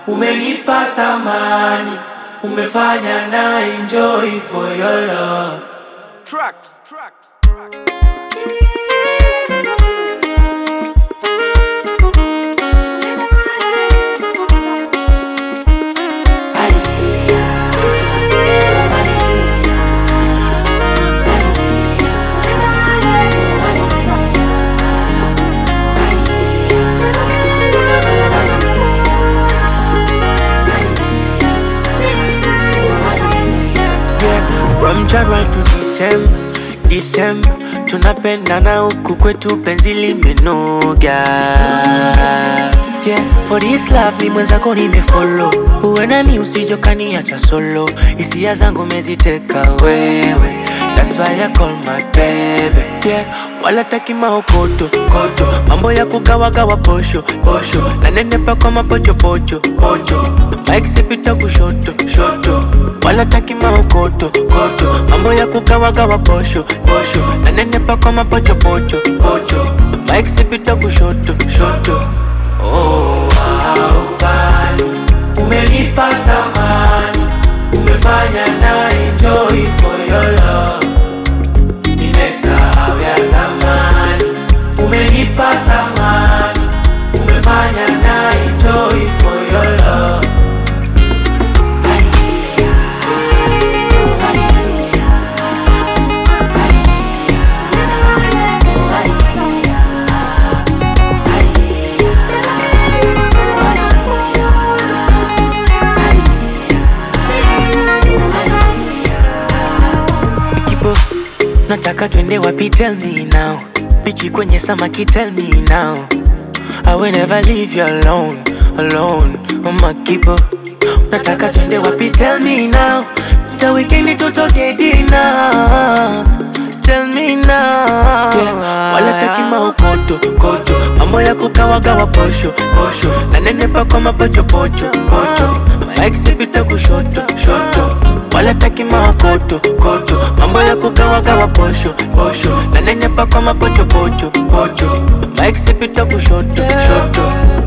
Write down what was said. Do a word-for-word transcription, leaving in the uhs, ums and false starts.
Umenipa thamani, umefanya na enjoy for your love. Tracks, tracks, tracks. From January to December, December tunapendana huku kwetu penzi limenoga. Yeah, for this love mi mwenzako nimefollow. Uwe nami usije ukaniacha solo. Hisia zangu meziteka wewe, that's why I call my baby. Yeah, wala taki maokoto koto, mambo ya kugawagawa posho posho, na nenepa kwa mapocho pocho pocho, bike sipita kushoto shoto. Wala taki maokoto koto, mambo ya kugawagawa posho posho, na nenepa kwa mapocho pocho pocho, bike sipita kushoto shoto. Oh, wow, bali umenipa thamani, umefanya na enjoy for your love. Nimesahau ya zamani, umenipa thamani, umefanya na enjoy for your love. Nataka twende wapi, tell me now. Bichi kwenye samaki, tell me now. I will never leave you alone, alone. Oh my kipo. Nataka twende wapi, tell me now. Ta weekend tutoke dinner, tell me now. Yeah. Wala taki maokoto koto, mambo ya kugawagawa posho posho, na nenepa kwa mapocho pocho pocho, bike sipita kushoto shoto. Wala taki maokoto koto, mambo ya kugawagawa posho posho, na nenepa kwa mapocho pocho pocho, bike sipita kushoto shoto.